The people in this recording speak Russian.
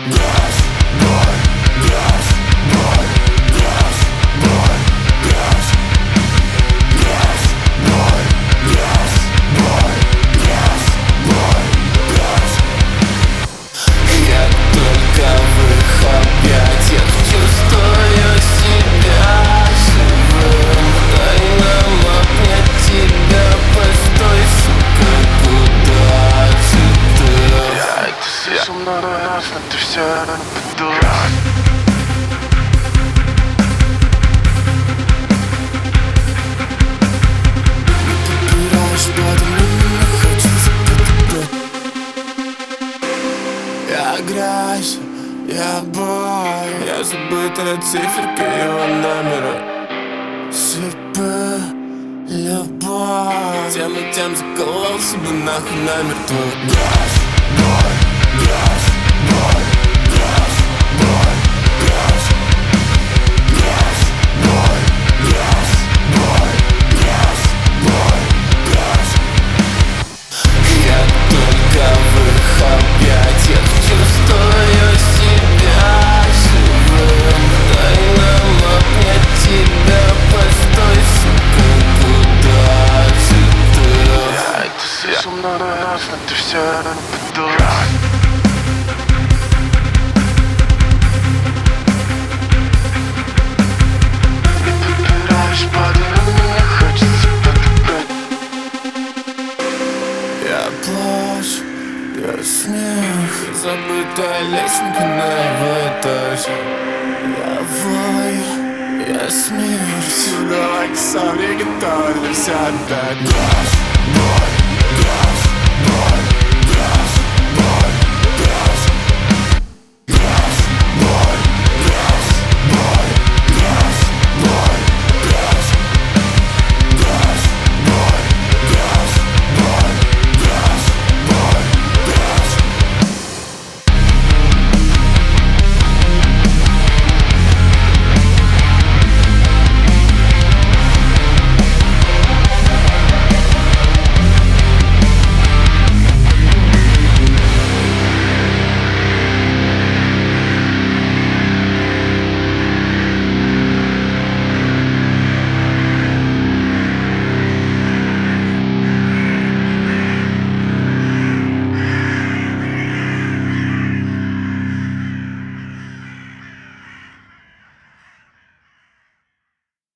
Ты все подумал. Я грязь, я боль, я забытая циферка его номера. Шипы, любовь, тем и тем заколол себе нахуй намертво. Грязь, боль, грязь, боль, грязь, боль, грязь, грязь, боль, грязь, боль, грязь, боль, грязь. Я только в их объятиях чувствую себя живым. Дай нам обнять тебя, постой, сука, куда же ты? Я это слышал много раз, но ты все подумал. Плачь, я смех, забытая лесенка на его этаже. Я вою, я смеюсь, давай сам не готовься отдать. Грязь, боль.